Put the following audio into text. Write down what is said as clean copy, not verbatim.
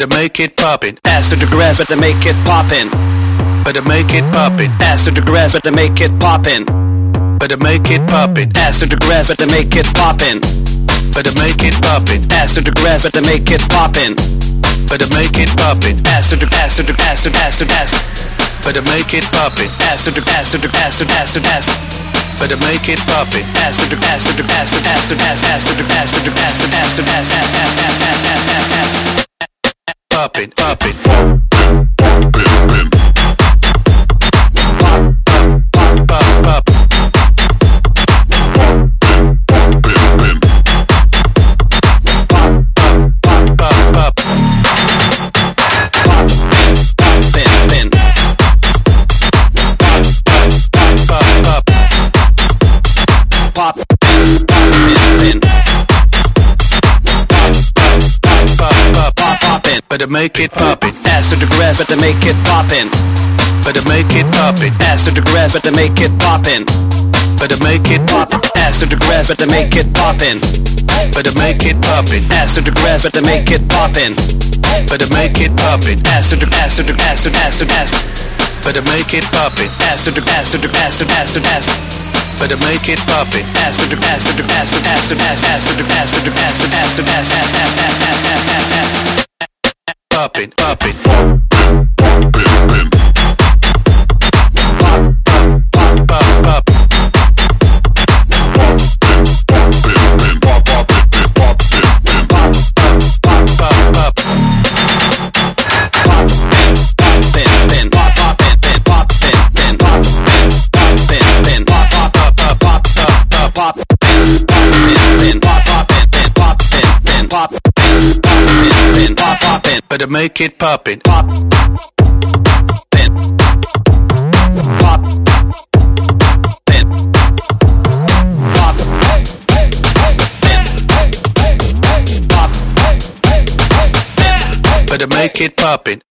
Better make it poppin'. Ass to the grass, better make it poppin'. Better make it poppin'. Ass to the grass, better make it poppin'. Better make it poppin'. Ass to the grass, better make it poppin'. Better make it poppin'. Ass to the grass, better make it poppin'. Better make it poppin'. Ass to the ass to the ass to ass to ass. Better make it poppin'. Ass to the ass to the ass to ass to ass. Better make it poppin'. Ass to the ass to the ass to ass to ass ass to the ass to the ass to ass to ass ass ass ass ass ass ass. Poppin', poppin'. Pop, pop, pop. Better make it poppin'. Ass to the grass, better make it poppin'. Better make it poppin'. Ass to the grass, better make it poppin'. Better make it poppin'. Ass to the grass, better make it poppin'. Better make it poppin'. Ass to the grass, better make it poppin'. Better make it poppin'. Ass to the ass to the ass to ass to ass. Better make it poppin'. Ass to the ass to the ass to ass to ass. Better make it poppin'. Ass to the ass to the ass to ass to ass ass to the ass to the ass to ass to ass ass ass ass ass ass ass. Poppin', poppin'. Pop, pop, pop. Better make it poppin'. Pop, pin, pop, pin, pop, pin, pop, pin. Better make it poppin'.